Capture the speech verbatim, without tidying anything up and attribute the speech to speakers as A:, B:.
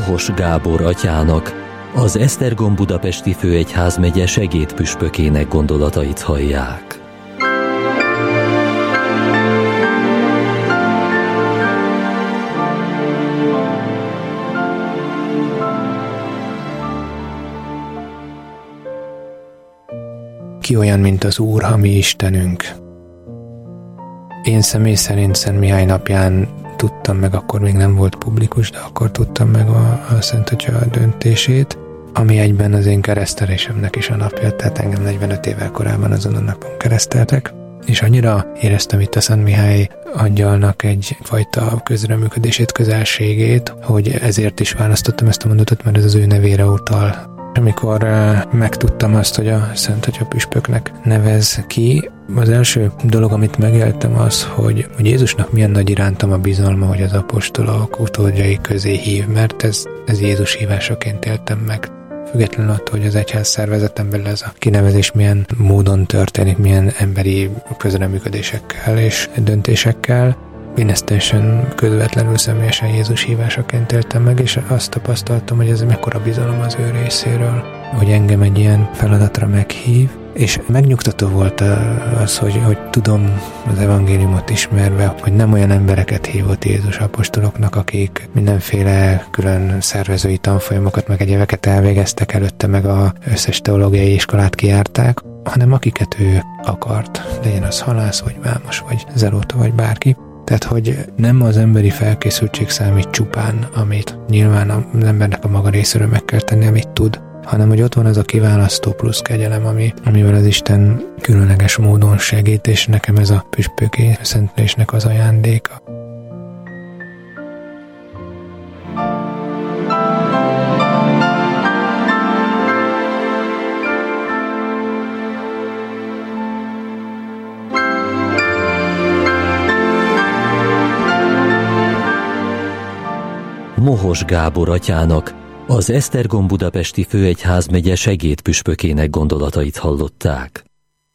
A: Mohos Gábor atyának, az Esztergom Budapesti Főegyházmegye segédpüspökének gondolatait hallják.
B: Ki olyan, mint az Úr, a mi Istenünk? Én személy szerint Szent Mihály napján tudtam meg, akkor még nem volt publikus, de akkor tudtam meg a, a Szent Atya döntését, ami egyben az én keresztelésemnek is a napja, tehát engem negyvenöt évvel korábban azon a napon kereszteltek, és annyira éreztem itt a Szent Mihály angyalnak egyfajta közreműködését, közelségét, hogy ezért is választottam ezt a mondatot, mert ez az ő nevére utal. Amikor uh, megtudtam azt, hogy a Szent Atya püspöknek nevez ki, az első dolog, amit megéltem az, hogy, hogy Jézusnak milyen nagy irántam a bizalma, hogy az apostolok utódjai közé hív, mert ez, ez Jézus hívásaként éltem meg. Függetlenül attól, hogy az egyház szervezeten belül ez a kinevezés milyen módon történik, milyen emberi közreműködésekkel és döntésekkel. Én ezt teljesen közvetlenül, személyesen Jézus hívásaként éltem meg, és azt tapasztaltam, hogy ez mekkora bizalom az ő részéről, hogy engem egy ilyen feladatra meghív, és megnyugtató volt az, hogy, hogy tudom az evangéliumot ismerve, hogy nem olyan embereket hívott Jézus apostoloknak, akik mindenféle külön szervezői tanfolyamokat, meg egyébeket elvégeztek előtte, meg az összes teológiai iskolát kijárták, hanem akiket ő akart, legyen az halász, vagy vámos, vagy zelóta, vagy bárki. Tehát, hogy nem az emberi felkészültség számít csupán, amit nyilván az embernek a maga részéről meg kell tenni, amit tud, hanem hogy ott van az a kiválasztó plusz kegyelem, ami, amivel az Isten különleges módon segít, és nekem ez a püspöki szentlésnek az ajándéka.
A: Mohos Gábor atyának, az Esztergom Budapesti Főegyházmegye segédpüspökének gondolatait hallották.